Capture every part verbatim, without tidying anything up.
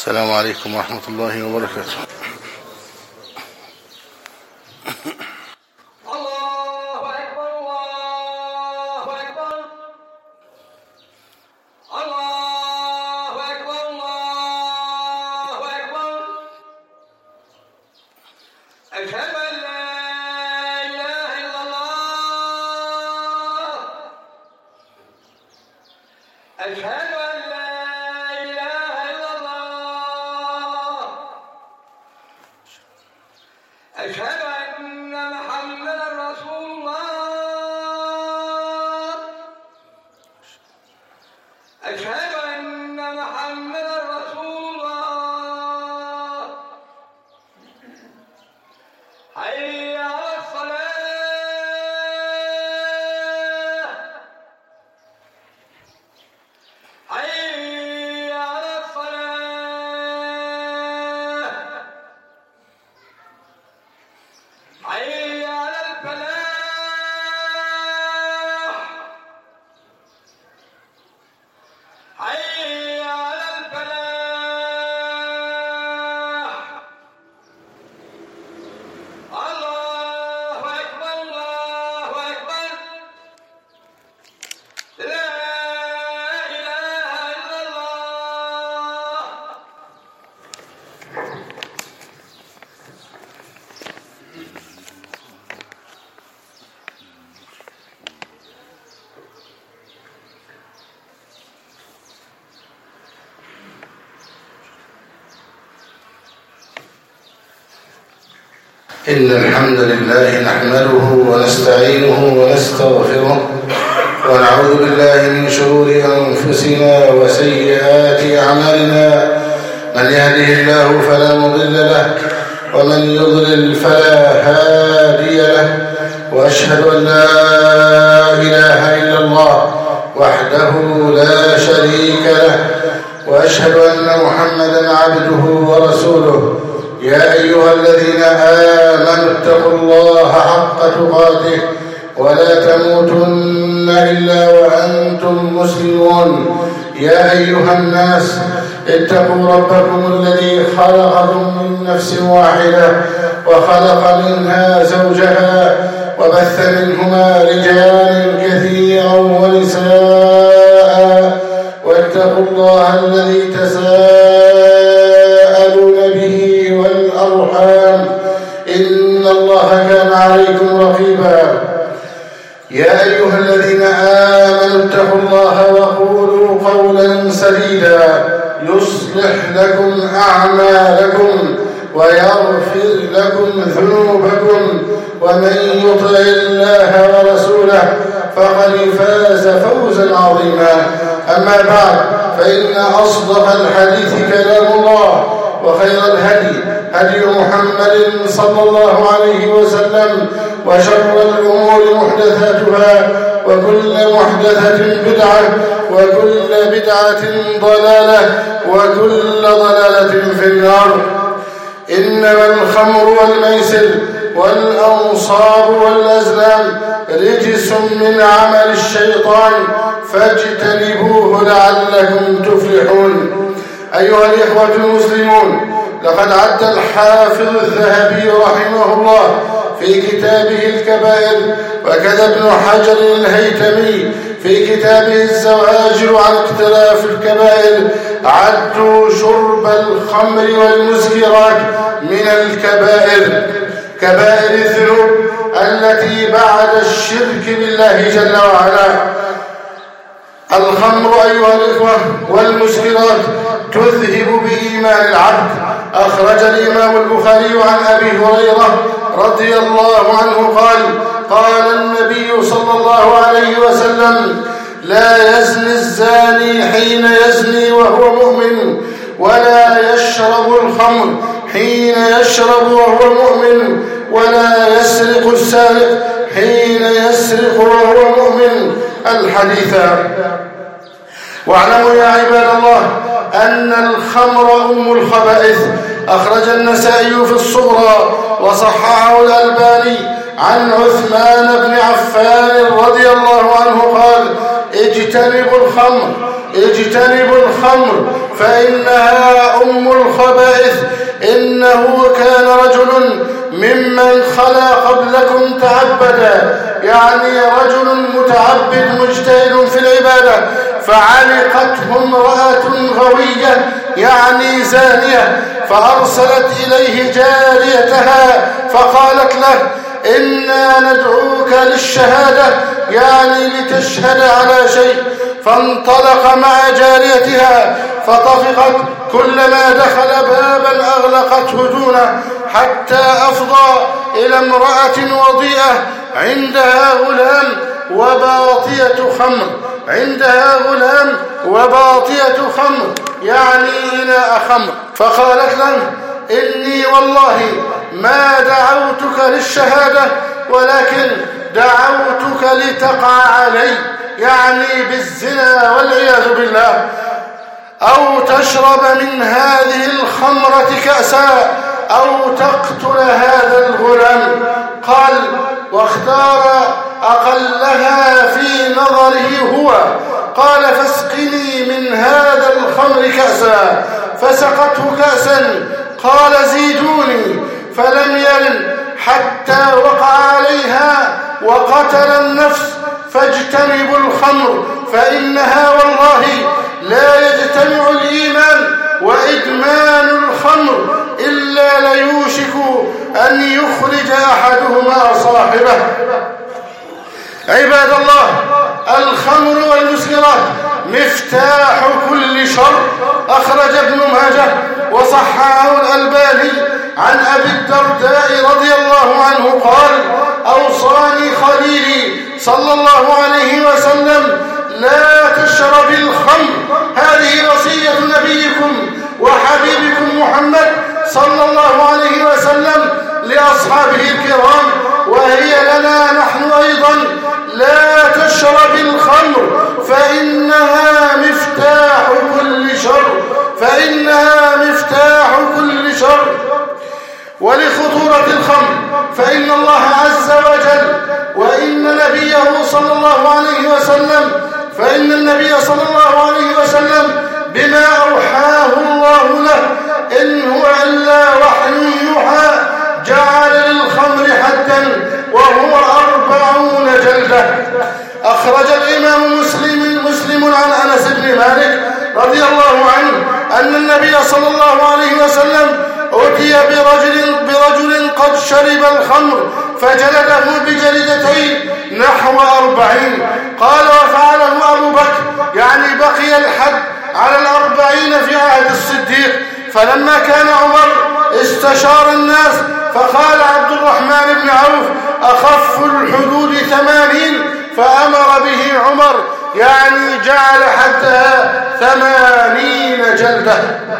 السلام عليكم ورحمة الله وبركاته. إن الحمد لله نحمده ونستعينه ونستغفره ونعوذ بالله من شرور أنفسنا وسيئات أعمالنا. من يهده الله فلا مضل له ومن يضلل فلا هادي له، وأشهد أن لا إله إلا الله وحده لا شريك له، وأشهد أن محمدا عبده ورسوله. يا أيها الذين آمنوا اتقوا الله حق تقاته ولا تموتن إلا وأنتم مسلمون. يا أيها الناس اتقوا ربكم الذي خلقكم من نفس واحدة وخلق منها زوجها وبث منهما رجالا كثيرا ونساء، واتقوا الله الذي تساءلون به والأرحام إن الله كان عليكم رقيبا. يا أيها الذين آمنوا اتقوا الله وقولوا قولا سديدا يصلح لكم أعمالكم ويغفر لكم ذنوبكم، ومن يطع الله ورسوله فقد فاز فوزا عظيما. أما بعد، فإن أصدق الحديث كلام الله، وخير الهدي هدي محمد صلى الله عليه وسلم، وشر الأمور محدثاتها، وكل محدثة بدعة، وكل بدعة ضلالة، وكل ضلالة في النار. إنما الخمر والميسر والأنصاب والأزلام رجس من عمل الشيطان فاجتنبوه لعلكم تفلحون. أيها الإخوة المسلمون، لقد عد الحافظ الذهبي رحمه الله في كتابه الكبائر، وكذا ابن حجر الهيثمي في كتابه الزواجر عن اختلاف الكبائر عدوا شرب الخمر والمسكرات من الكبائر، كبائر الذنوب التي بعد الشرك بالله جل وعلا. الخمر أيها الإخوة والمسكرات تذهب بإيمان العبد. أخرج الإمام البخاري عن أبي هريرة رضي الله عنه قال: قال النبي صلى الله عليه وسلم: لا يزني الزاني حين يزني وهو مؤمن، ولا يشرب الخمر حين يشرب وهو مؤمن، ولا يسرق السارق حين يسرق وهو مؤمن. الحديث. واعلموا يا عباد الله أن الخمر أم الخبائث. أخرج النسائي في الصغرى وصححه الألباني عن عثمان بن عفان رضي الله عنه قال: اجتنبوا الخمر اجتنبوا الخمر فإنها أم الخبائث. إنه كان رجل ممن خلا قبلكم تعبدا، يعني رجل متعبد مجتهد في العبادة، فعلقته امرأة غوية يعني زانية، فأرسلت إليه جاريتها فقالت له: إنا ندعوك للشهادة، يعني لتشهد على شيء. فانطلق مع جاريتها فطفقت، كلما دخل بابا أغلقته دونه، حتى أفضى إلى امرأة وضيئة عندها غلام وباطية خمر عندها غلام وباطية خمر يعني إناء خمر، فقالت له: إني والله ما دعوتك للشهادة، ولكن دعوتك لتقع علي، يعني بالزنا والعياذ بالله، أو تشرب من هذه الخمرة كأسا، أو تقتل هذا الغلام. قال: واختار أقلها في نظره هو، قال: فاسقني من هذا الخمر كأسا، فسقته كأسا. قال: زيدوني، فلم يلن حتى وقع عليها وقتل النفس. فاجتنبوا الخمر، فإنها والله لا يجتمع الإيمان وإدمان الخمر إلا ليوشك أن يخرج أحدهما صاحبه. عباد الله، الخمر والمسكرات مفتاح كل شر. أخرج ابن ماجه وصححه الألباني عن أبي الدرداء رضي الله عنه قال: أوصاني خليلي صلى الله عليه وسلم: لا تشرب الخمر. هذه وصية نبيكم وحبيبكم محمد صلى الله عليه وسلم لأصحابه الكرام، وهي لنا نحن أيضا: لا تشرب الخمر فإنها مفتاح كل شر، فإنها مفتاح كل شر. ولخطورة الخمر فإن الله عز وجل وإن نبيه صلى الله عليه وسلم فإن النبي صلى الله عليه وسلم بما أوحاه الله له إن هو إلا وحي يوحى جعل للخمر حدا وهو أربعون جلدة. أخرج الإمام مسلم مسلم عن أنس بن مالك رضي الله عنه أن النبي صلى الله عليه وسلم أتي برجل, برجل قد شرب الخمر فجلده بجلدتين نحو أربعين. قال: وفعله أبو بكر، يعني بقي الحد على الأربعين في عهد الصديق. فلما كان عمر استشار الناس فقال عبد الرحمن بن عوف: أخف الحدود ثمانين، فأمر به عمر، يعني جعل حدها ثمانين جلدة.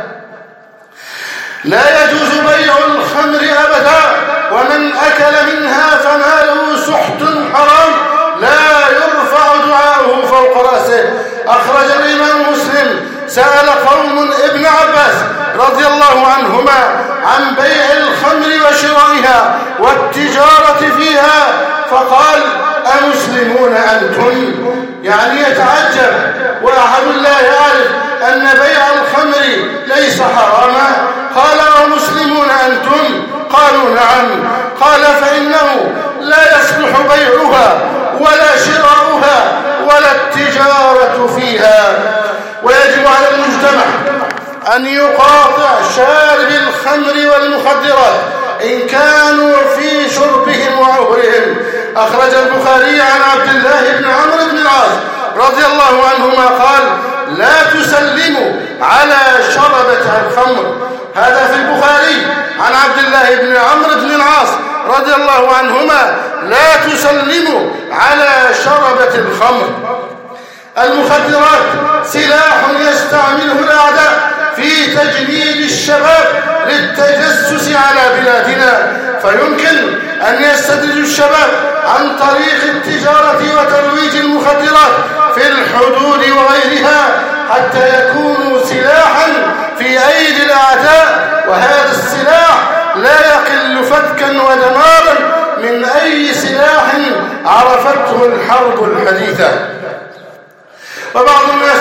لا يجوز بيع الخمر أبدا، ومن أكل منها فماله سحت حرام لا يرفع دعاؤه فوق رأسه. أخرج الإمام مسلم: سأل قوم ابن عباس رضي الله عنهما عن بيع الخمر وشرائها والتجارة فيها، فقال: أمسلمون أنتم؟ يعني يتعجب، وأحد لا يعرف أن بيع الخمر ليس حراما. قال: أمسلمون أنتم؟ قالوا: نعم. قال: فإنه لا يصلح بيعها ولا شراؤها ولا التجارة فيها. ويجب على المجتمع أن يقاطع شارب الخمر والمخدرات إن كانوا في شربهم وعهرهم. أخرج البخاري عن عبد الله بن عمرو بن العاص رضي الله عنهما قال: لا تسلموا على شربة الخمر. هذا في البخاري عن عبد الله بن عمرو بن العاص رضي الله عنهما: لا تسلموا على شربة الخمر. المخدرات سلاح يستعمله الأعداء في تجنيد الشباب للتجسس على بلادنا، فيمكن أن يستدرجوا الشباب عن طريق التجارة وترويج المخدرات في الحدود وغيرها حتى يكونوا سلاحا في أيدي الأعداء، وهذا السلاح لا يقل فتكا ودمارا من أي سلاح عرفته الحرب الحديثة. وبعض الناس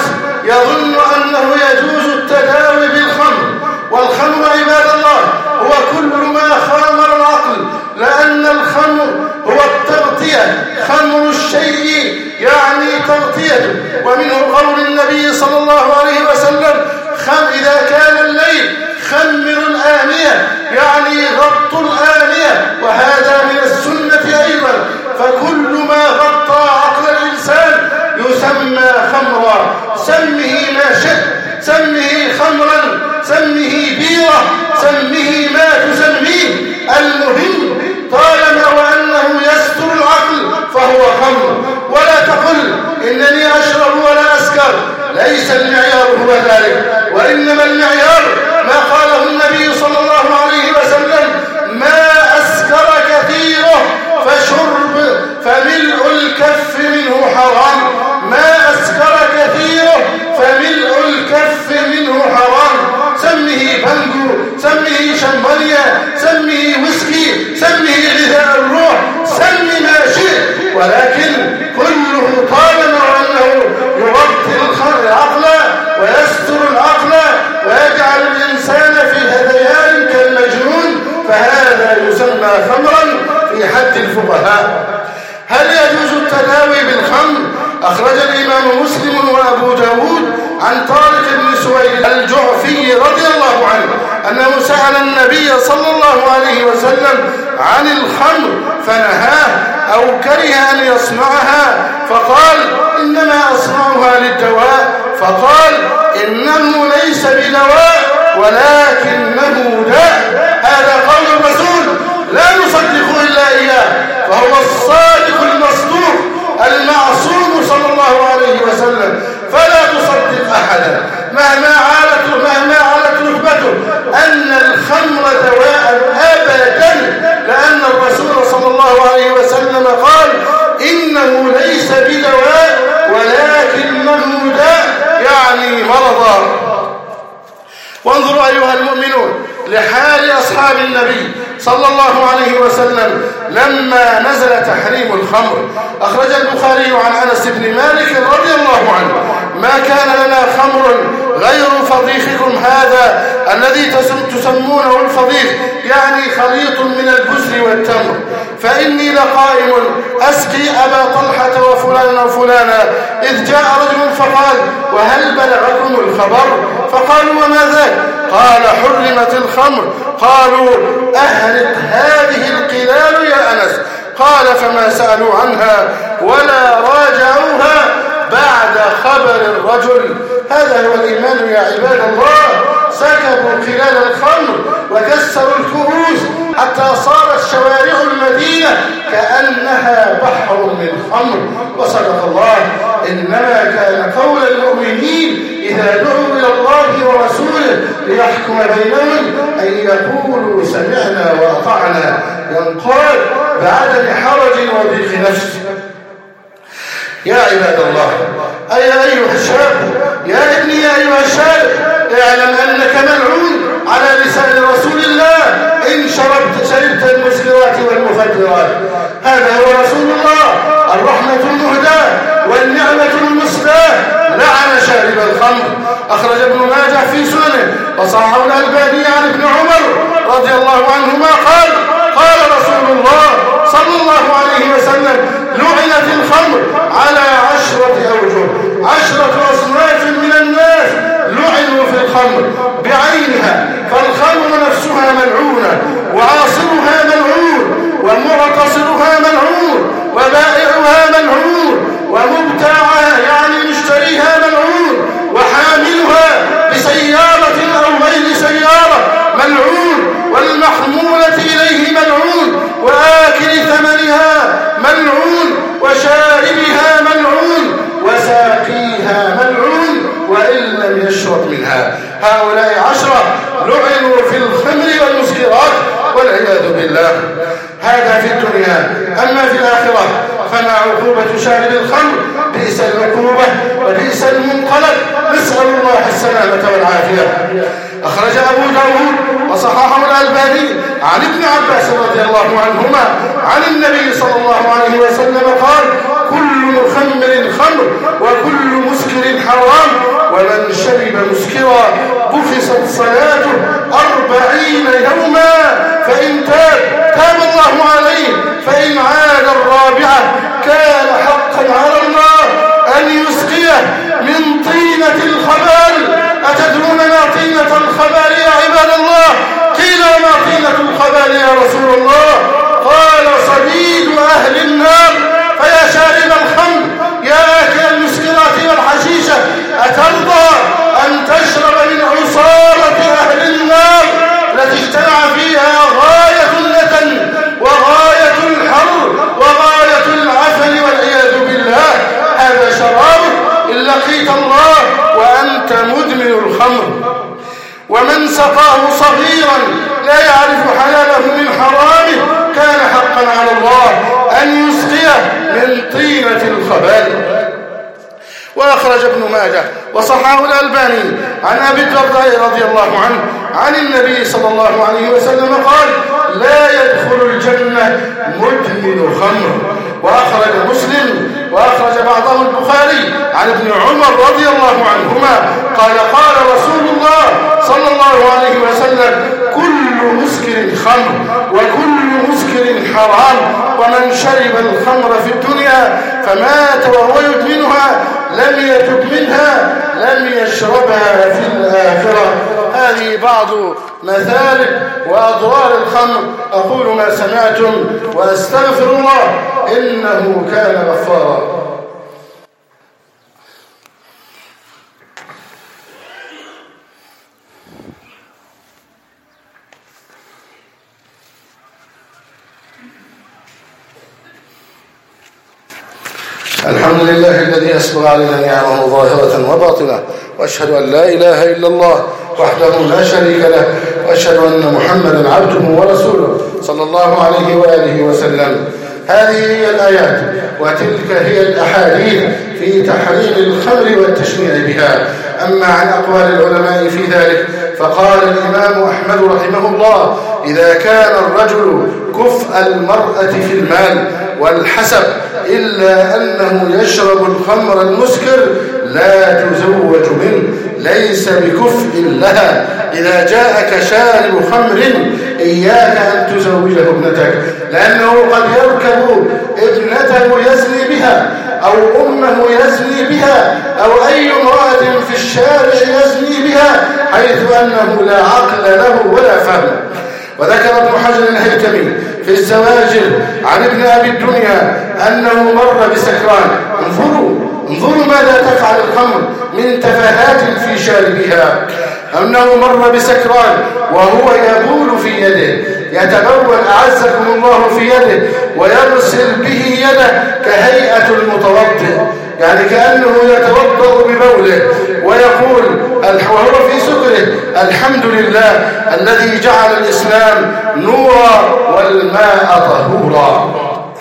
يظن أنه يجوز التداوي بالخمر، والخمر عباد الله هو كل ما خامر العقل، لأن الخمر هو التغطية، خمر الشيء يعني تغطيته. ومنه قول النبي صلى الله عليه وسلم: خم إذا كان الليل خمروا الآنية، يعني غطوا الآنية، وهذا من السنة أيضا. فكل ما غطى عقل الإنسان يسمى خمرا، سمه ما شئت، سمه خمرا، سمه بيرة، سمه ما تسميه، المهم طالما وأنه يستر العقل فهو خمر. ولا تقل إنني أشرب ولا أسكر، ليس المعيار هو ذلك، وإنما المعيار ما قاله النبي صلى الله عليه وسلم: ما أسكر كثيره فشرب فملء الكف منه حرام. ما أسكر كثيره فملء الكف منه حرام. سمه بانجو، سمه شمبانيا، سمه ويسكي، سمه غذاء الروح، سمه ما شئت، ولكن كله طالما أنه يغطي العقل ويستر العقل ويجعل الإنسان في هذيان كالمجنون، فهذا يسمى خمرا في حد الفقهاء. هل يجوز التداوي بالخمر؟ أخرج الإمام مسلم وأبو داود عن طارق بن سويد الجعفي رضي الله عنه أنه سأل النبي صلى الله عليه وسلم عن الخمر فنهاه أو كره أن يصنعها، فقال: إنما أصنعها للدواء. فقال: إنه ليس بدواء ولكنه داء. هذا قول الرسول لا نصدق إلا إياه، فهو الصادق المصدوق المعصوم صلى الله عليه وسلم، فلا تصدق أحدا مهما عالت مهما عالت رتبته أن الخمر دواء أبدا، لأن الرسول صلى الله عليه وسلم قال: إنه ليس بدواء ولكنه داء، يعني مرضا. وانظروا أيها المؤمنون لحال أصحاب النبي صلى الله عليه وسلم لما نزل تحريم الخمر. أخرج البخاري عن أنس بن مالك رضي الله عنه: ما كان لنا خمر غير فضيخكم هذا الذي تسمونه الفضيخ، يعني خليط من البزر والتمر، فإني لقائم أسقي أبا طلحة وفلانا وفلانا، إذ جاء رجل فقال: وهل بلغكم الخبر؟ فقالوا: وما ذاك؟ قال: حرمت الخمر. قالوا: أهلت هذه القلال يا أنس. قال: فما سألوا عنها ولا راجعوها بعد خبر الرجل. هذا هو الإيمان يا عباد الله. سكبوا قلال الخمر وكسروا الكؤوس حتى صارت شوارع المدينة كأنها بحر من خمر. وصدق الله: إنما كان قول المؤمنين إذا دعوا إلى الله ورسوله ليحكم بينهم أن يقولوا سمعنا وأطعنا، ينقاد بعدم حرج وضيق نفس. يا عباد الله، أي أيها الشاب، يا ابني يا أيها الشاب، اعلم أنك ملعون على لسان رسول الله إن شربت شربت المسكرات والمخدرات. هذا هو رسول الله الرحمة المهداة والنعمة المسداة، لعن شارب الخمر. أخرج ابن ماجه في سننه وصححه الألباني عن ابن عمر رضي الله عنهما قال: قال رسول الله صلى الله عليه وسلم: لعنت الخمر على عشرة أوجه، عشرة أصناف من الناس لعنوا في الخمر بعينها، فالخمر نفسها ملعونة، وعاصرها ملعون، ومعتصرها ملعون، وبائعها ملعون، ومبتاعها يعني مشتريها ملعون، وحاملها بسيارة أو غير سيارة ملعون، والمحمولة إليه ملعون، وآكل ثمنها ملعون، وشاربها ملعون، وساقيها ملعون وإن لم يشرب منها. هؤلاء عشرة لعنوا في الخمر والمسكرات والعياذ بالله. هذا في الدنيا. أما في الآخرة فما عقوبة شارب الخمر؟ بئس العقوبة وبئس المنقلب، نسأل الله السلامة والعافية. أخرج أبو داود وصححه الألباني عن ابن عباس رضي الله عنهما عن النبي صلى الله عليه وسلم قال: كل مخمر خمر وكل مسكر حرام ومن شرب مسكرا بخصت صلاته أربعين يوما فإن تاب تاب الله عليه فإن عاد الرابعة كان حقا على الله أن يسقيه من طينة الخبال. أتدرون ما طينة الخبال يا عباد الله؟ قيل وما طينة الخبال يا رسول الله؟ قال صديد أهل النار. فيا شارب الخمر يا آكل المسكرات والحشيشة أترضى أن تشرب من عصارة أهل النار التي اجتمع فيها غاية اللتن وغاية الحر وغاية العفن والعياذ بالله؟ هذا شرابك إن لقيت الله وأنت مدمن الخمر. ومن سقاه صغيرا لا يعرف حلاله من حرامه كان حقا على الله أن يسقيه من طينة الخبال. وأخرج ابن ماجه وصححه الألباني عن أبي الدرداء رضي الله عنه عن النبي صلى الله عليه وسلم قال: لا يدخل الجنة مدمن خمر. وأخرج مسلم وأخرج بعضه البخاري عن ابن عمر رضي الله عنهما قال: قال رسول الله صلى الله عليه وسلم: كل مسكر خمر وكل مسكر حرام، ومن شرب الخمر في الدنيا فمات وهو يدمنها لم يتب منها لم يشربها في الآخرة. هذه بعض مثالب وأضرار الخمر. أقول ما سمعتم وأستغفر الله إنه كان غفارا. الحمد لله الذي أسبغ علينا نعمه ظاهرة وباطنة، وأشهد أن لا إله إلا الله وحده لا شريك له، وأشهد أن محمدا عبده ورسوله صلى الله عليه وآله وسلم. هذه هي الآيات وتلك هي الأحاديث في تحريم الخمر والتشنيع بها. أما عن أقوال العلماء في ذلك فقال الإمام أحمد رحمه الله: إذا كان الرجل كفء المرأة في المال والحسب إلا أنه يشرب الخمر المسكر لا تزوج منه، ليس بكفء لها. إذا جاءك شارب خمر إياك أن تزوجه ابنتك، لأنه قد يركب ابنته يزني بها أو أمه يزني بها أو أي امرأة في الشارع يزني بها، حيث أنه لا عقل له ولا فهم. وذكر ابن حجر الهيثمي في الزواجر عن ابن أبي الدنيا أنه مر بسكران. انظروا انظروا ماذا تفعل الخمر من تفاهات في شاربها. أنه مر بسكران وهو يبول في يده، يتبول أعزكم الله في يده ويغسل به يده كهيئة المتوضئ، يعني كأنه يتوضأ ببوله ويقول وهو في سكره: الحمد لله الذي جعل الإسلام نورا والماء طهورا.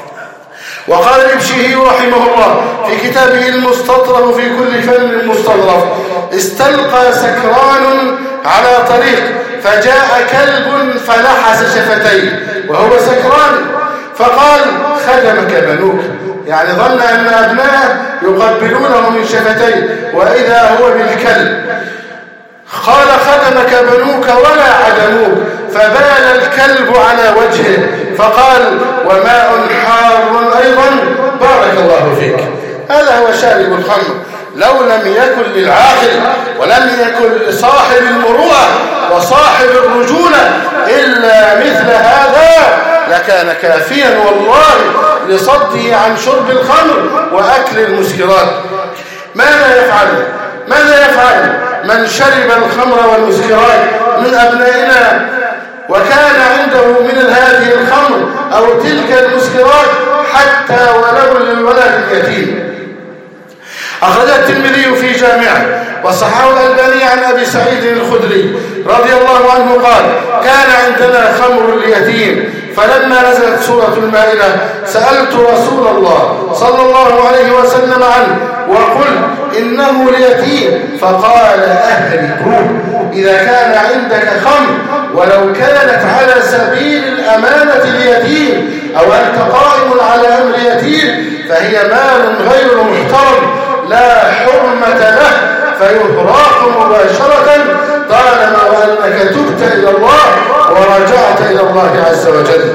وقال الإبشيهي رحمه الله في كتابه المستطرف في كل فن مستظرف: استلقى سكران على طريق فجاء كلب فلحس شفتيه وهو سكران فقال: خدمك بنوك، يعني ظن أن أبناءه يقبلونه من شفتيه وإذا هو بالكلب. قال: خدمك بنوك ولا عدموك، فبال الكلب على وجهه فقال: وماء حار أيضا بارك الله فيك. هذا هو شارب الخمر. لو لم يكن للعاقل ولم يكن لصاحب المروءة وصاحب الرجولة إلا مثل هذا لكان كافيا والله لصده عن شرب الخمر وأكل المسكرات. ماذا يفعل ماذا يفعل من شرب الخمر والمسكرات من أبنائنا وكان عنده من هذه الخمر أو تلك المسكرات حتى ولو للولد اليتيم؟ أخرج الترمذي في جامعه وصححه الألباني عن أبي سعيد الخدري رضي الله عنه قال: كان عندنا خمر اليتيم، فلما نزلت سورة المائدة سألت رسول الله صلى الله عليه وسلم عنه وقلت: إنه اليتيم، فقال: أهلكوه. إذا كان عندك خمر ولو كانت على سبيل الأمانة اليتيم أو أنت قائم على أمر يتيم فهي مال غير محترم لا حرمة له، فيهراق مباشرة طالما وأنك تبت إلى الله ورجعت إلى الله عز وجل.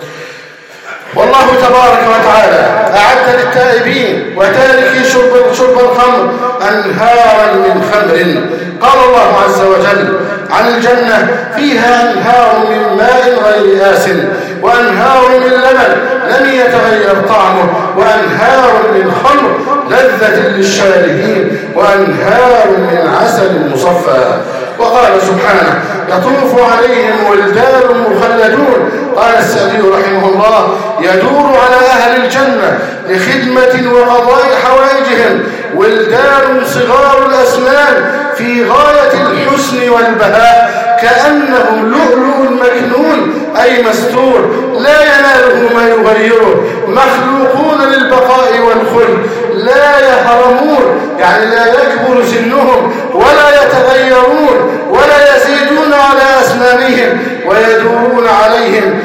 والله تبارك وتعالى أعد للتائبين وتاركي شرب, شرب الخمر أنهارا من خمر. قال الله عز وجل عن الجنة: فيها أنهار من ماء غير آسن وأنهار من لبن لم يتغير طعمه وأنهار من خمر لذة للشاربين وأنهار من عسل مصفى. وقال سبحانه: يطوف عليهم ولدان مخلدون. قال السعدي رحمه الله: يدور على أهل الجنة لخدمة وقضاء حوائجهم ولدان صغار الأسنان في غاية الحسن والبهاء كأنهم لؤلؤ مكنون أي مستور لا يناله ما يغيره، مخلوقون للبقاء والخلد لا يهرمون يعني لا يكبر سنهم ولا يتغيرون ولا يزيدون على أسنانهم، ويدورون عليهم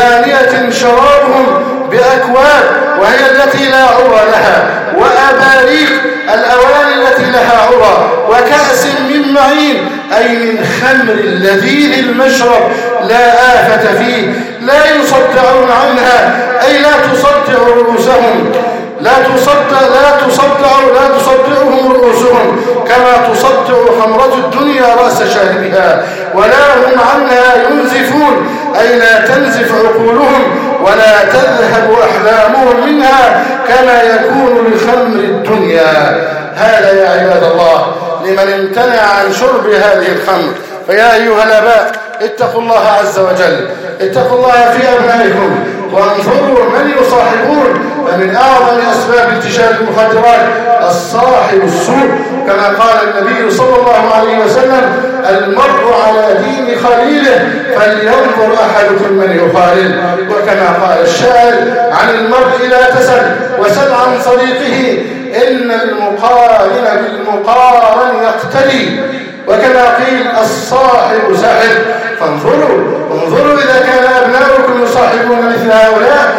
بآنية شرابهم بأكواب وهي التي لا عرى لها، وأباريق الأواني التي لها عرى، وكأس من معين أي من خمر لذيذ المشرب لا آفة فيه لا يصدعون عنها أي لا تصدع رؤوسهم لا تصدع لا تصدع لا تصدعهم رؤوسهم كما تصدع خمرة الدنيا رأس شاربها، ولا هم عنها ينزفون أي لا تنزف عقولهم ولا تذهب أحلامهم منها كما يكون لخمر الدنيا. هذا يا عباد الله لمن امتنع عن شرب هذه الخمر. فيا أيها الآباء اتقوا الله عز وجل، اتقوا الله في أبنائكم وانظروا من يصاحبون. فمن أعظم أسباب انتشار المخدرات الصاحب السوء كما قال النبي صلى الله عليه وسلم: المرء على دين خليله فلينظر أحدكم من يخالل. وكما قال الشاعر: عن المرء لا تسل وسل عن صديقه إن المقارن بالمقارن يقتدي. وكما قيل: الصاحب ساحب. فانظروا انظروا إذا كان أبناؤكم يصاحبون مثل هؤلاء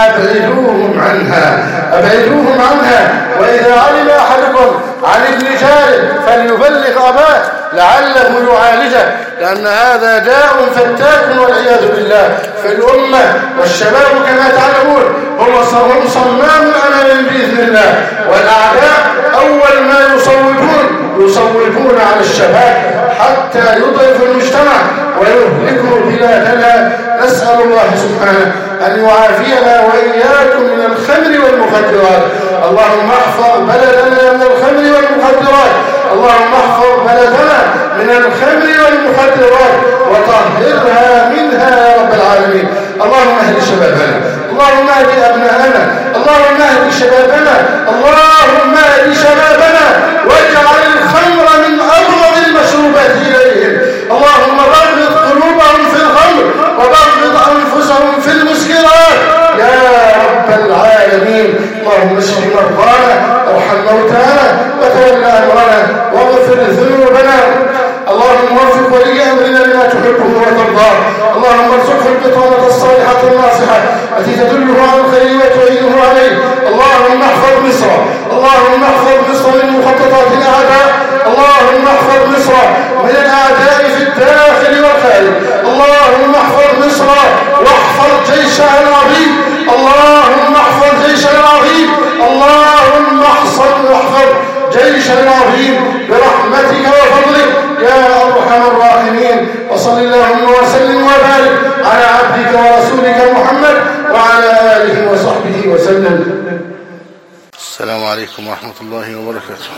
فأبعدوهم عنها أبعدوهم عنها وإذا علم أحدكم عن ابن جاره فليبلغ أباه لعله يعالجه، لأن هذا داء فتاك والعياذ بالله في الأمة. والشباب كما تعلمون هم صمام أمل بإذن الله، والأعداء أول ما يصوبون يصوبون على الشباب حتى يضعفوا المجتمع ويهلكوا بلادنا. نسأل الله سبحانه أن يعافينا وإياكم من الخمر والمخدرات. اللهم احفظ بلدنا من الخمر والمخدرات، اللهم احفظ بلدنا من الخمر والمخدرات وطهرها منها يا رب العالمين. اللهم اهد شبابنا، اللهم اهد أبناءنا، اللهم اهد شبابنا، اللهم اهد شبابنا واجعل الخمر من أبغض المشروبات إليهم. اللهم بغض قلوبهم في الخمر وبغض أنفسهم في المسكرات يا رب العالمين. اللهم اشف مرضانا وارحم موتانا وتول أمرنا واغفر ذنوبنا. اللهم وفق ولي أمرنا لما تحبه وترضاه. اللهم ارزقه البطانة الصالحة الناصحة التي تدله على الخير وتعينه عليه. اللهم احفظ مصر، اللهم احفظ مصر من مخططات الأعداء، اللهم احفظ مصر من الأعداء في الداخل والخارج. اللهم احفظ مصر واحفظ جيشها العظيم، اللهم احفظ جيشها العظيم، اللهم احفظ واحفظ جيشها العظيم برحمتك وفضلك يا أرحم الراحمين. وصل اللهم وسلم وبارك على عبدك ورسولك محمد وعلى آله وصحبه وسلم. السلام عليكم ورحمة الله وبركاته.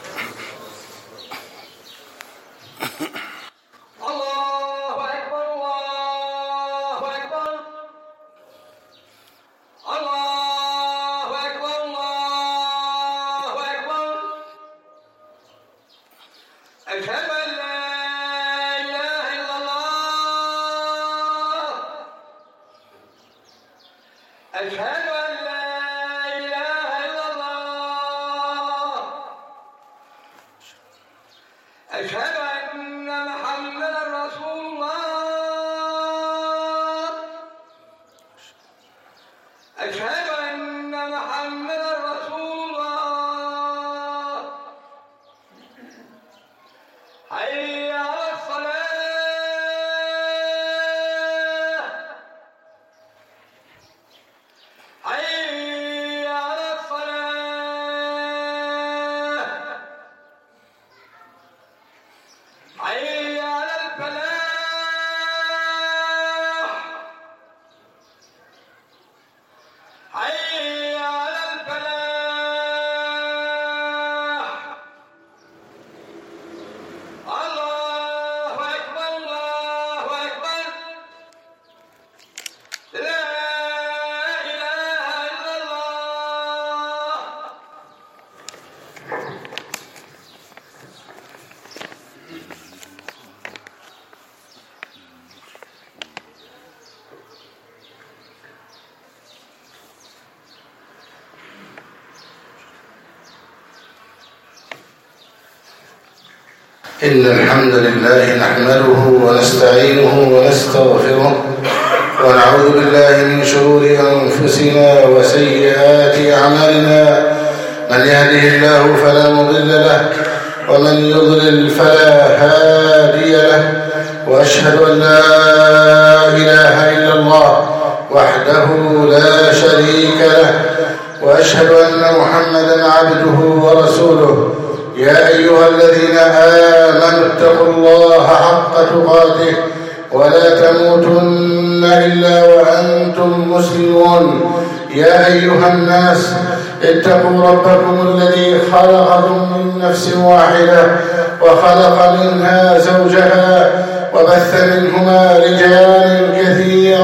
إن الحمد لله نحمده ونستعينه ونستغفره ونعوذ بالله من شرور أنفسنا وسيئات أعمالنا. من يهده الله فلا مضل له ومن يضلل فلا هادي له، وأشهد أن لا إله إلا الله وحده لا شريك له، وأشهد أن محمدا عبده ورسوله. يا أيها الذين آمنوا اتقوا الله حق تقاته ولا تموتن إلا وأنتم مسلمون. يا أيها الناس اتقوا ربكم الذي خلقكم من نفس واحدة وخلق منها زوجها وبث منهما رجالا كثيرا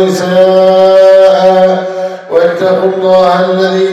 ونساء، واتقوا الله الذي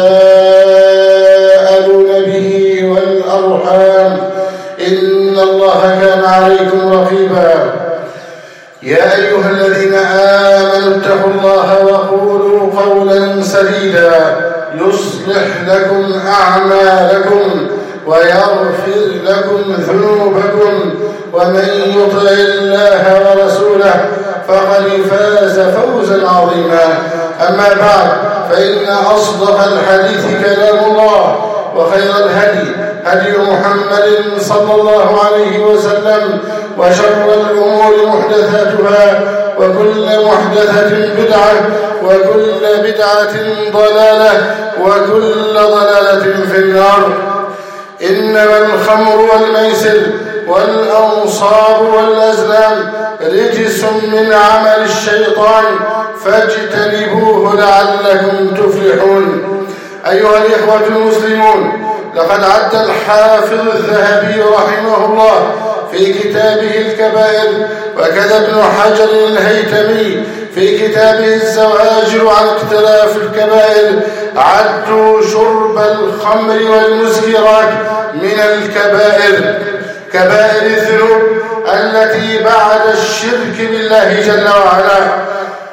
تساءلون به والأرحام إن الله كان عليكم رقيبا. يا أيها الذين آمنوا اتقوا الله وقولوا قولا سديدا يصلح لكم أعمالكم ويغفر لكم ذنوبكم، ومن يطع الله ورسوله فقد فاز فوزا عظيما. أما بعد، فإن أصدق الحديث كلام الله، وخير الهدي هدي محمد صلى الله عليه وسلم، وشر الأمور محدثاتها، وكل محدثة بدعة، وكل بدعة ضلالة، وكل ضلالة في النار. إنما الخمر والميسر والأنصاب والأزلام رجس من عمل الشيطان فاجتنبوه لعلكم تفلحون. أيها الإخوة المسلمون، لقد عد الحافظ الذهبي رحمه الله في كتابه الكبائر، وكذا ابن حجر الهيثمي في كتابه الزواجر عن اختلاف الكبائر، عدوا شرب الخمر والمسكرات من الكبائر، كبائر الذنوب التي بعد الشرك بالله جل وعلا.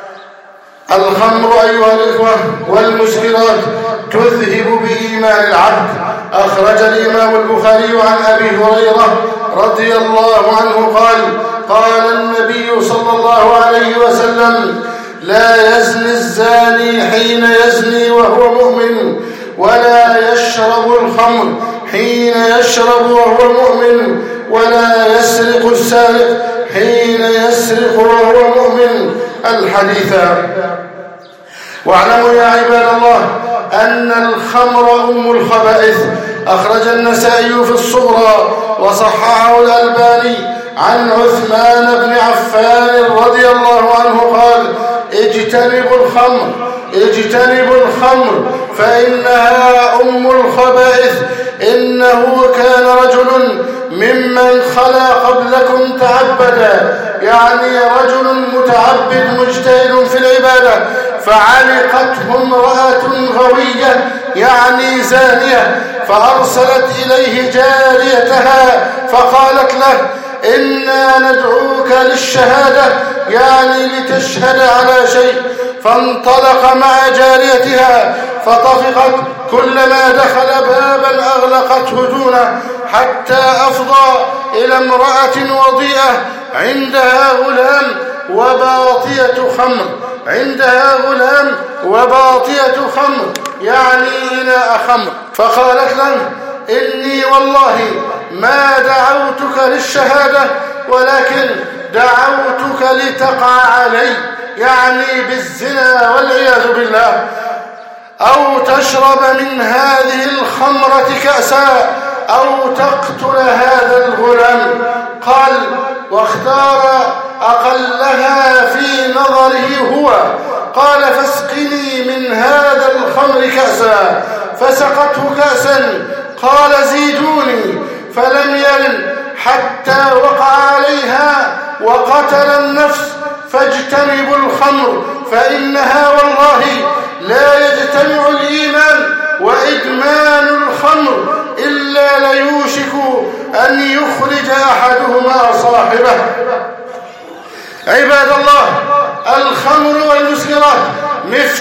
الخمر أيها الإخوة والمسكرات تذهب بإيمان العبد. أخرج الإمام البخاري عن أبي هريرة رضي الله عنه قال: قال النبي صلى الله عليه وسلم: لا يزني الزاني حين يزني وهو مؤمن، ولا يشرب الخمر حين يشرب وهو مؤمن، ولا يسرق السارق حين يسرق وهو مؤمن. الحديث. واعلموا يا عباد الله أن الخمر أم الخبائث. أخرج النسائي في الصغرى وصححه الألباني عن عثمان بن عفان رضي الله عنه قال: اجتنبوا الخمر اجتنبوا الخمر فإنها أم الخبائث. إنه كان رجل ممن خلا قبلكم تعبدا، يعني رجل متعبد مجتهد في العبادة، فعلقته امرأة غوية يعني زانية، فأرسلت إليه جاريتها فقالت له: إنا ندعوك للشهادة، يعني لتشهد على شيء. فانطلق مع جاريتها فطفقت، كلما دخل بابا أغلقته دونه، حتى أفضى إلى امرأة وضيئة عندها غلام وباطية خمر عندها غلام وباطية خمر يعني إناء خمر، فقالت له: إني والله ما دعوتك للشهادة، ولكن دعوتك لتقع علي، يعني بالزنا والعياذ بالله، أو تشرب من هذه الخمرة كأسا، أو تقتل هذا الغلام. قال: واختار أقلها في نظره هو. قال: فاسقني من هذا الخمر كأسا، فسقته كأسا. قال: زيدوني، فلم يلن حتى وقع عليها وقتل النفس. فاجتنبوا الخمر فإنها والله لا يجتمع الإيمان وإدمان الخمر إلا ليوشك أن يخرج أحدهما صاحبه. عباد الله، الخمر والمسكرات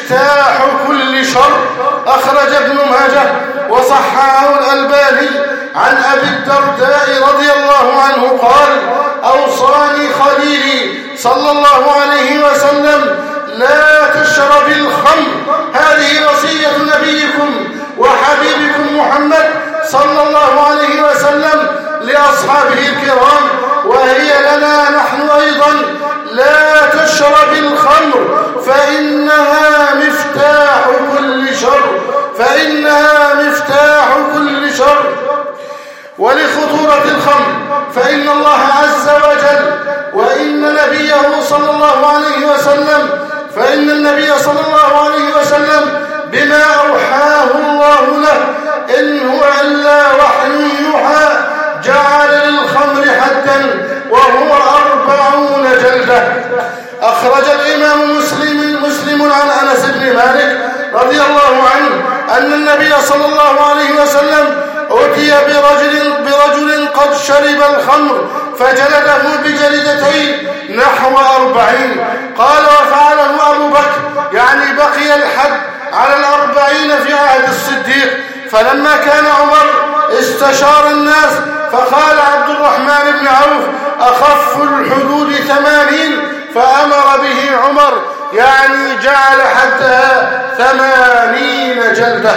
مفتاح كل شر. أخرج ابن ماجه وصححه الألباني عن أبي الدرداء رضي الله عنه قال: أوصاني خليلي صلى الله عليه وسلم: لا تشرب الخمر. هذه وصية نبيكم وحبيبكم محمد صلى الله عليه وسلم لأصحابه الكرام، وهي لنا نحن أيضا: لا تشرب الخمر فإنها مفتاح كل شر، فإنها مفتاح كل شر. ولخطورة الخمر فإن الله عز وجل وإن نبيه صلى الله عليه وسلم فإن النبي صلى الله عليه وسلم بما أوحاه الله له إن هو إلا وحي يوحى جعل للخمر حدا وهو أربعون جلدة. أخرج الإمام مسلم مسلم عن أنس بن مالك رضي الله عنه أن النبي صلى الله عليه وسلم أتي برجل, برجل قد شرب الخمر فجلده بجلدتين نحو أربعين. قال: وفعله أبو بكر، يعني بقي الحد على الأربعين في عهد الصديق. فلما كان عمر استشار الناس فقال عبد الرحمن بن عوف: أخف الحدود ثمانين، فأمر به عمر، يعني جعل حدها ثمانين جلدة.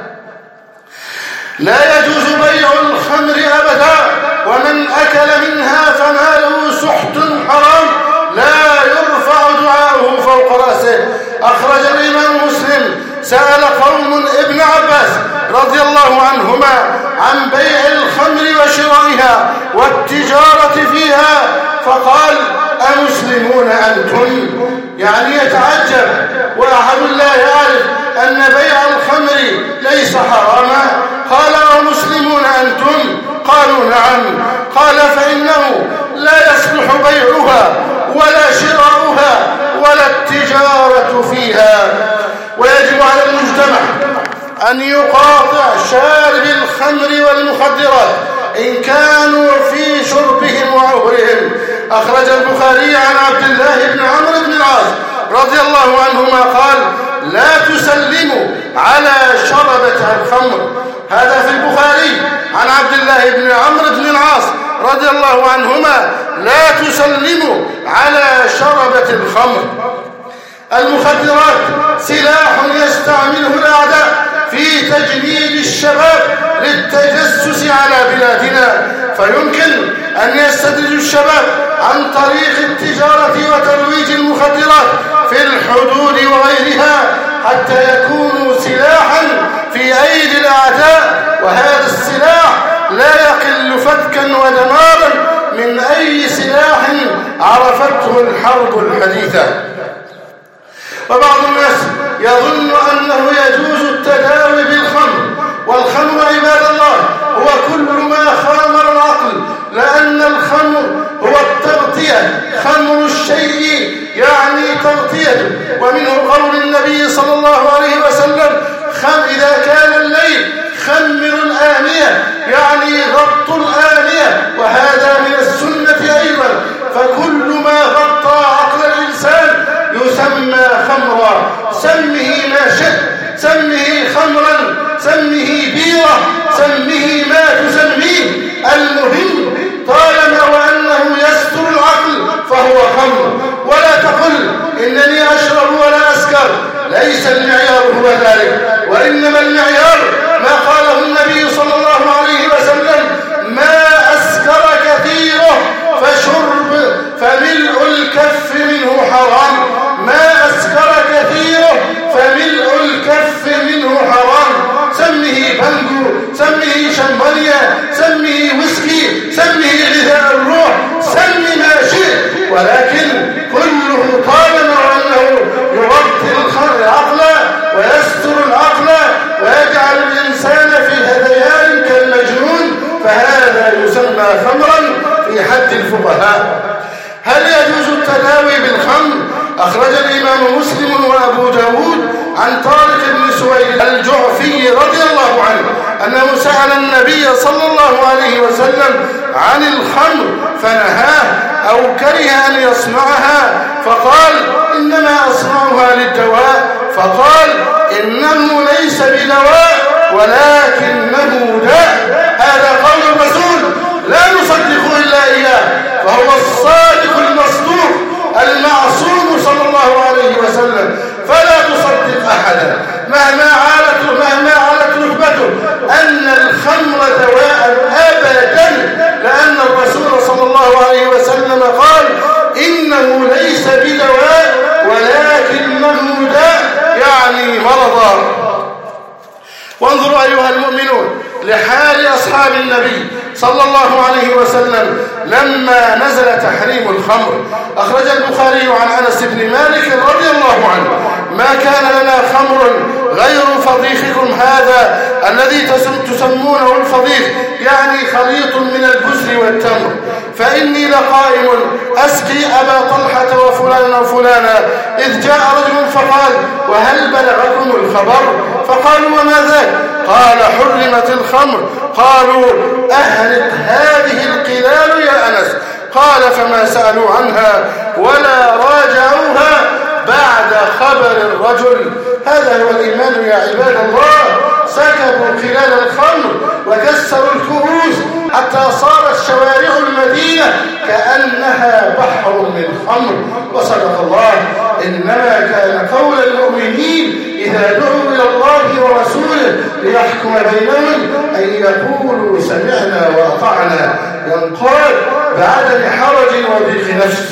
لا يجوز بيع الخمر أبدا، ومن أكل منها فماله سحت حرام لا يرفع دعاؤه فوق رأسه. أخرج الإمام مسلم: سأل قوم ابن عباس رضي الله عنهما عن بيع الخمر وشرائها والتجارة فيها، فقال: أمسلمون أنتم؟ يعني يتعجب، وأحد لا يعرف أن بيع الخمر ليس حراما. قال: أمسلمون أنتم؟ قالوا: نعم. قال: فإنه لا يصلح بيعها ولا شراؤها ولا التجارة فيها. ويجب على المجتمع أن يقاطع شارب الخمر والمخدرات إن كانوا في شربهم وعهرهم. أخرج البخاري عن عبد الله بن عمرو بن العاص رضي الله عنهما قال: لا تسلموا على شربة الخمر. هذا في البخاري عن عبد الله بن عمرو بن العاص رضي الله عنهما: لا تسلموا على شربة الخمر. المخدرات سلاح يستعمله الأعداء في تجنيد الشباب للتجسس على بلادنا، فيمكن أن يستدرج الشباب عن طريق التجارة وترويج المخدرات في الحدود وغيرها حتى يكونوا سلاحا في أيدي الأعداء، وهذا السلاح لا يقل فتكا ودمارا من أي سلاح عرفته الحرب الحديثة. وبعض الناس يظن أنه يجوز التداوي بالخمر، والخمر عباد الله هو كل ما خامر العقل، لأن الخمر هو التغطية، خمر الشيء يعني تغطيته. ومنه قول النبي صلى الله عليه وسلم: خم إذا كان الليل خمروا الآنية، يعني غطوا الآنية، وهذا من السنة أيضا. فكل ما غطى عقل الإنسان يسمى خمرا، سمه ما شئت، سمه خمرا، سمه بيرة، سمه ما تسميه، المهم طالما وأنه يستر العقل فهو خمر. ولا تقل إنني أشرب ولا أسكر، ليس المعيار هو ذلك، وإنما المعيار ما قاله النبي صلى الله عليه وسلم: ما أسكر كثيره فشرب فملء الكف منه حرام. ما أسكر كثيره فملء الكف منه حرام. سمه بانجو، سمه شمبانيا، سمه ويسكي، سمه غذاء الروح، سم ما شئت، ولكن كله طالما أنه يغطي العقل ويستر العقل ويجعل الإنسان في هذيان كالمجنون، فهذا يسمى خمرا في حد الفقهاء. هل يجوز التداوي بالخمر؟ أخرج الإمام مسلم وأبو داود عن طارق بن سويد الجعفي رضي الله عنه أنه سأل النبي صلى الله عليه وسلم عن الخمر فنهاه أو كره أن يصنعها، فقال: إنما أصنعها للدواء. فقال: إنه ليس بدواء ولكنه داء. هذا قول الرسول لا نصدق إلا إياه، فهو الصادق المصدوق المعصوم صلى الله عليه وسلم، فلا تصدق أحدا مهما عالت مهما عالت رتبته أن الخمر دواء أبدا، لأن الرسول صلى الله عليه وسلم قال إنه ليس بدواء ولكنه داء، يعني مرضا. وانظروا أيها المؤمنون لحال أصحاب النبي صلى الله عليه وسلم لما نزل تحريم الخمر. أخرج البخاري عن أنس بن مالك رضي الله عنه: ما كان لنا خمر غير فضيخكم هذا الذي تسمونه الفضيخ، يعني خليط من البزر والتمر، فإني لقائم أسقي أبا طلحة وفلانا وفلانا، إذ جاء رجل فقال: وهل بلغكم الخبر؟ فقالوا: وما ذاك؟ قال: حرمت الخمر. قالوا: أهلك هذه القلال يا أنس. قال: فما سألوا عنها ولا راجعوها بعد خبر الرجل. هذا هو الإيمان يا عباد الله. سكبوا قلال الخمر وكسروا الكؤوس حتى صارت شوارع المدينة كأنها بحر من خمر. وصدق الله: إنما كان قول المؤمنين إذا دعوا إلى الله ورسوله ليحكم بينهم أن يقولوا سمعنا وأطعنا، ينقاد بعدم حرج وضيق نفس.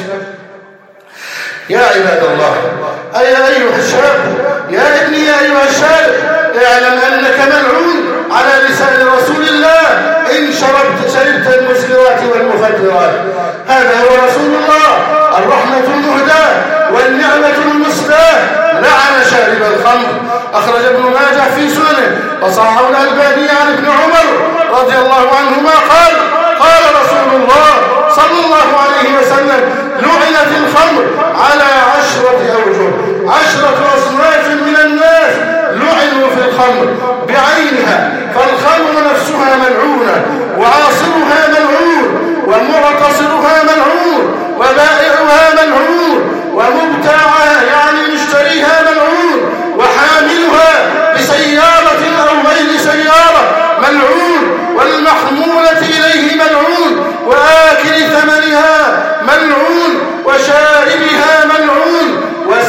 يا عباد الله، أي أيها الشاب، يا ابني يا أيها الشاب، اعلم أنك ملعون على لسان رسول الله إن شربت شربت المسكرات والمخدرات. هذا هو رسول الله الرحمة المهداة والنعمة المسداة، لعن شارب الخمر. أخرج ابن ماجه في سننه وصححه الألباني عن ابن عمر رضي الله عنهما قال: قال رسول الله صلى الله عليه وسلم: لعنت الخمر على عشرة أوجه، عشرة أصناف من الناس لعنوا في الخمر بعينها، فالخمر نفسها ملعونة، وعاصرها ملعون، ومعتصرها ملعون، وبائعها ملعون، ومبتاعها يعني مشتريها ملعون، وحاملها بسيارة أو غير سيارة ملعون، والمحمولة إليه ملعون، وآكل ثمنها ملعون، وشاربها ملعون،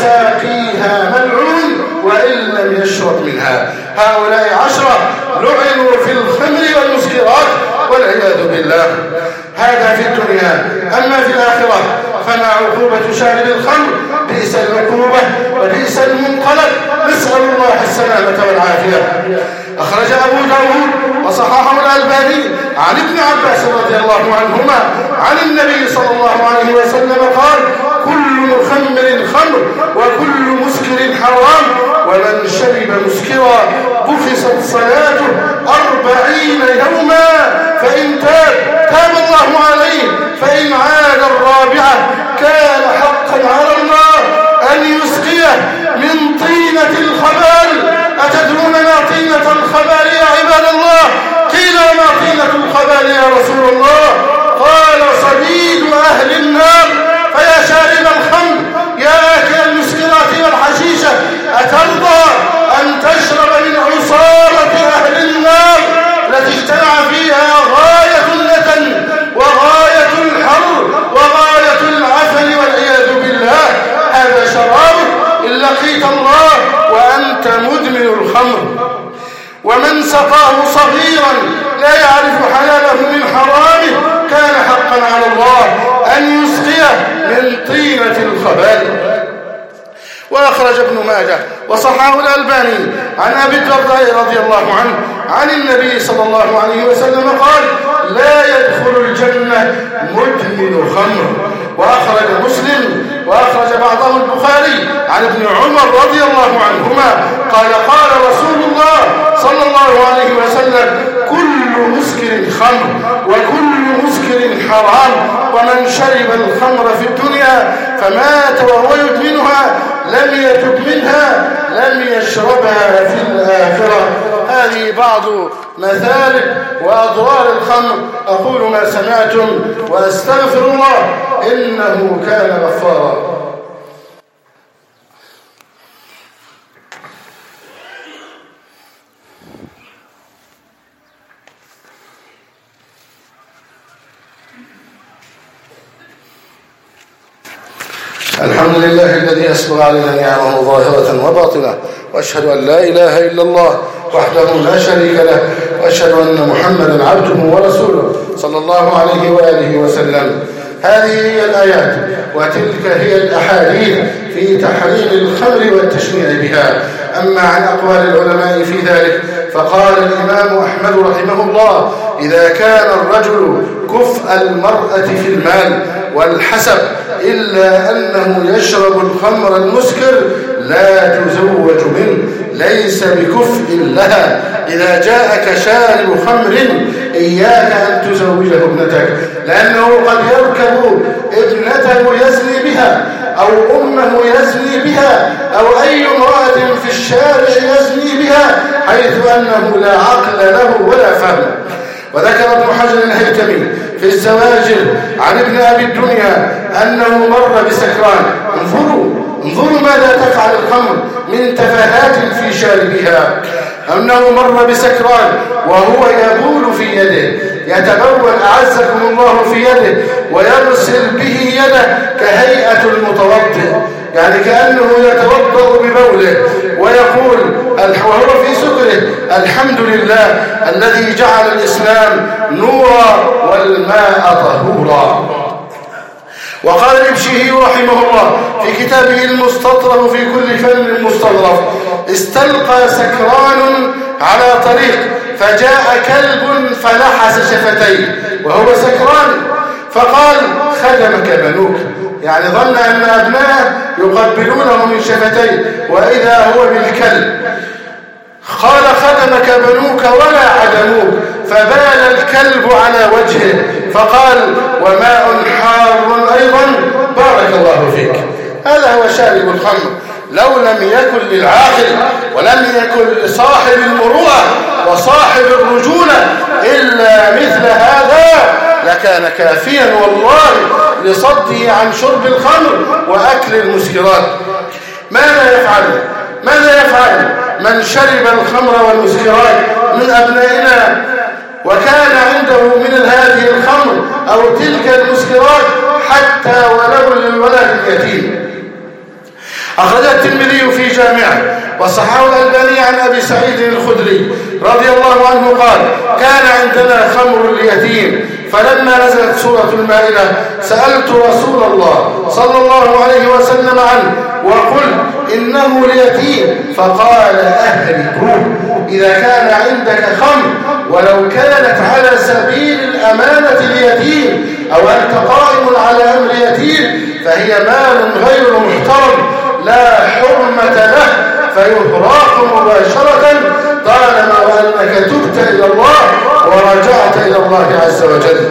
وساقيها ملعون وإن لم يشرب منها. هؤلاء عشرة لعنوا في الخمر والمسكرات والعياذ بالله. هذا في الدنيا. أما في الآخرة فما عقوبة شارب الخمر؟ بئس العقوبة وبئس المنقلب، نسأل الله السلامة والعافية. أخرج أبو داود وصححه الألباني عن ابن عباس رضي الله عنهما عن النبي صلى الله عليه وسلم قال: كل مخمر خمر وكل مسكر حرام، ومن شرب مسكرا بفصت صلاته أربعين يوما، فإن تاب تاب الله عليه، فإن عاد الرابعة كان حقا على الله أن يسقيه من طينة الخبال. أتدرون ما طينة الخبال يا عباد الله؟ قيل: وما طينة الخبال يا رسول الله؟ قال: صديد أهل النار. فيا شارب الخمر، يا آكل المسكرات والحشيشة، أترضى أن تشرب من عصارة أهل النار التي اجتمع فيها غاية اللتن وغاية الحر وغاية العفن والعياذ بالله؟ هذا شرابك إن لقيت الله وأنت مدمن الخمر. ومن سقاه صغيرا لا يعرف حلاله من حرامه كان حقا على الله أن يسقيه من طينة الخبال. وأخرج ابن ماجه وصححه الألباني عن أبي الدرداء رضي الله عنه عن النبي صلى الله عليه وسلم قال: لا يدخل الجنة مدمن خمر. وأخرج مسلم وأخرج بعضه البخاري عن ابن عمر رضي الله عنهما قال: قال رسول الله صلى الله عليه وسلم: كل مسكر خمر وكل مسكر حرام، ومن شرب الخمر في الدنيا فمات وهو يدمنها لم يتب منها لم يشربها في الآخرة. هذه بعض مثالب وأضرار الخمر. أقول ما سمعتم وأستغفر الله إنه كان غفارا. لله الذي أسبغ علينا نعمه ظاهرة وباطنة، وأشهد أن لا إله إلا الله وحده لا شريك له، وأشهد أن محمدا عبده ورسوله صلى الله عليه وآله وسلم. هذه هي الآيات وتلك هي الأحاديث في تحريم الخمر والتشنيع بها. أما عن أقوال العلماء في ذلك فقال الإمام أحمد رحمه الله: إذا كان الرجل كفء المرأة في المال والحسب إلا أنه يشرب الخمر المسكر لا تزوج منه، ليس بكفء لها. إذا جاءك شارب خمر إياك أن تزوجه ابنتك، لأنه قد يركب ابنته يزني بها أو أمه يزني بها أو أي امرأة في الشارع يزني بها، حيث أنه لا عقل له ولا فهم. وذكر ابن حجر الهيثمي في الزواجر عن ابن أبي الدنيا أنه مر بسكران. انظروا انظروا ماذا تفعل الخمر من تفاهات في شاربها. أنه مر بسكران وهو يبول في يده، يتبول أعزكم الله في يده ويغسل به يده كهيئة المتوضئ، يعني كأنه يتوضأ ببوله ويقول وهو في سكره: الحمد لله الذي جعل الإسلام نورا والماء طهورا. وقال الإبشهي رحمه الله في كتابه المستطرف في كل فن مستظرف: استلقى سكران على طريق فجاء كلب فلحس شفتيه وهو سكران فقال: خدمك بنوك، يعني ظن أن أبناءه يقبلونه من شفتيه وإذا هو بالكلب. قال: خدمك بنوك ولا عدموك، فبال الكلب على وجهه فقال: وماء حار أيضا، بارك الله فيك. هذا هو شارب الخمر. لو لم يكن للعاقل ولم يكن لصاحب المروءة وصاحب الرجولة إلا مثل هذا لكان كافيا والله لصده عن شرب الخمر وأكل المسكرات. ماذا يفعل؟ ماذا يفعل من شرب الخمر والمسكرات من أبنائنا وكان عنده من هذه الخمر أو تلك المسكرات حتى ولو للولد اليتيم؟ أخرج الترمذي في جامعه وصححه الألباني عن أبي سعيد الخدري رضي الله عنه قال: كان عندنا خمر اليتيم، فلما نزلت سورة المائدة سألت رسول الله صلى الله عليه وسلم عنه وقل إنه اليتيم، فقال: أهلكوه. إذا كان عندك خمر ولو كانت على سبيل الأمانة اليتيم أو أنت قائم على أمر يتيم فهي مال غير محترم لا حرمة له، فيهراق مباشرة طالما وأنك تبت إلى الله ورجعت إلى الله عز وجل.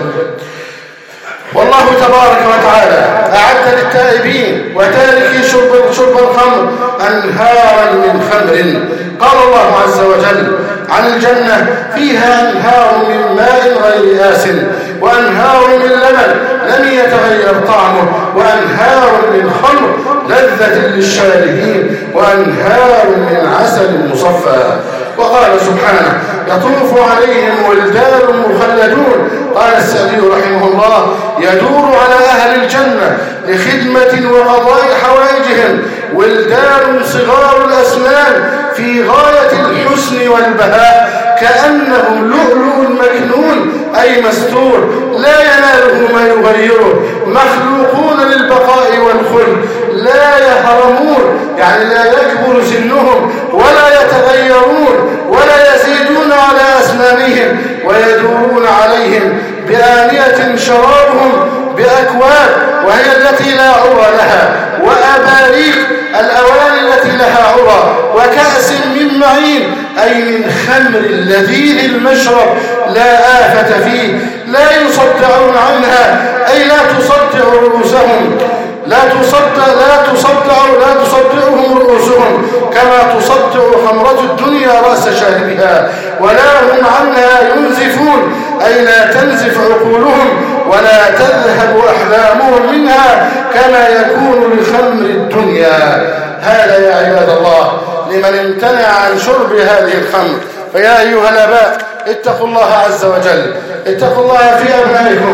والله تبارك وتعالى أعد للتائبين وتاركي شرب, شرب الخمر أنهارا من خمر. قال الله عز وجل عن الجنة: فيها أنهار من ماء غير آسن وأنهار من لبن لم يتغير طعمه وأنهار من خمر لذة للشاربين وأنهار من عسل مصفى. وقال سبحانه: يطوف عليهم ولدان مخلدون. قال السعدي رحمه الله: يدور على أهل الجنة لخدمة وقضاء حوائجهم ولدان صغار الأسنان في غاية الحسن والبهاء كأنهم لؤلؤ مكنون أي مستور لا يناله ما يغيره، مخلوقون للبقاء والخلد لا يهرمون، يعني لا يكبر سنهم ولا يتغيرون ولا يزيدون على أسنانهم، ويدورون عليهم بآنية شرابهم بأكواب وهي التي لا عرى لها، وأباريق الأواني التي لها عرى، وكأس من معين أي من خمر لذيذ المشرب لا آفة فيه لا يصدعون عنها أي لا تصدع رؤوسهم لا تصدع لا تصدع لا تصدعهم رؤوسهم كما تصدع خمرة الدنيا رأس شاربها، ولا هم عنها ينزفون أي لا تنزف عقولهم ولا تذهب أحلامهم منها كما يكون لخمر الدنيا. هذا يا عباد الله لمن امتنع عن شرب هذه الخمر. فيا أيها الآباء اتقوا الله عز وجل، اتقوا الله في أبنائكم،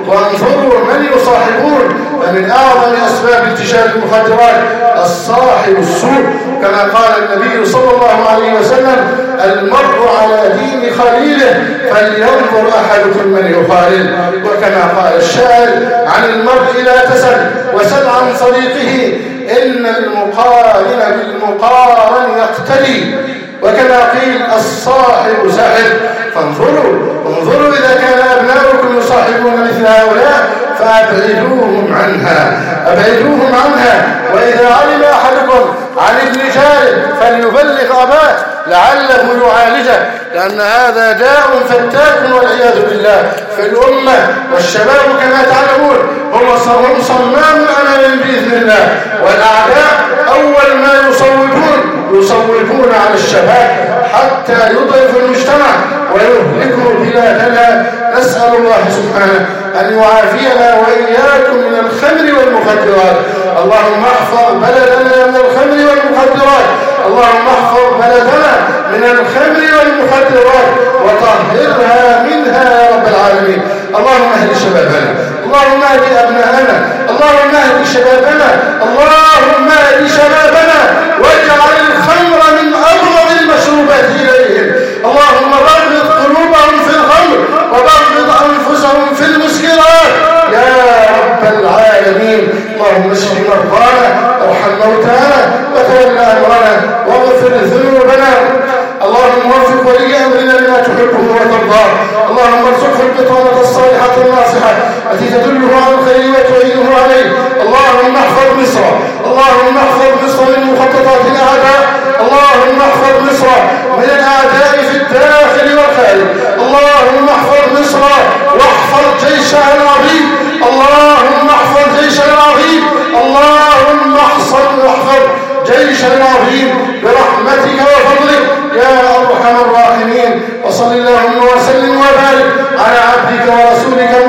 وانظروا من يصاحبون. فمن أعظم أسباب انتشار المخدرات الصاحب السوء، كما قال النبي صلى الله عليه وسلم: المرء على دين خليله فلينظر أحدكم من يخالل. وكما قال الشاعر: عن المرء لا تسل وسل عن صديقه إن المقارن بالمقارن يقتدي. وكما قيل: الصاحب ساحب. فانظروا انظروا إذا كان أبناؤكم يصاحبون مثل هؤلاء فأبعدوهم عنها أبعدوهم عنها. وإذا علم أحدكم عن ابن جاره فليبلغ أباه لعله يعالجه، لأن هذا داء فتاك والعياذ بالله في الأمة. والشباب كما تعلمون هم صمام الأمل بإذن الله، والأعداء أول ما يصوبون يصوبون على الشباب حتى يضعف المجتمع ويهلكوا بلادنا. نسأل الله سبحانه أن يعافينا وإياكم من الخمر والمخدرات. اللهم احفظ بلدنا من الخمر والمخدرات اللهم احفظ بلدنا من الخمر والمخدرات وطهرها منها يا رب العالمين. اللهم اهد شبابنا، اللهم اهد أبناءنا، اللهم اهد شبابنا، اللهم اهد شبابنا واجعل الخمر من أبغض المشروبات إليهم. اللهم بغض قلوبهم في الخمر وبغض أنفسهم في المسكرات يا رب العالمين. اللهم اشف مرضانا وارحم موتانا وتول أمرنا واغفر ذنوبنا. اللهم وفق ولي أمرنا لما تحبه وترضاه. اللهم ارزقه البطانة الصالحة الناصحة التي تدله على الخير وتعينه عليه. اللهم احفظ مصر، اللهم احفظ مصر من مخططات الأعداء، اللهم احفظ مصر من الأعداء في الداخل والخارج. اللهم احفظ مصر واحفظ جيشها العظيم، اللهم احفظ جيشها العظيم، اللهم احفظ واحفظ جيشها العظيم برحمتك وفضلك يا أرحم الراحمين. وصل اللهم وسلم وبارك على عبدك ورسولك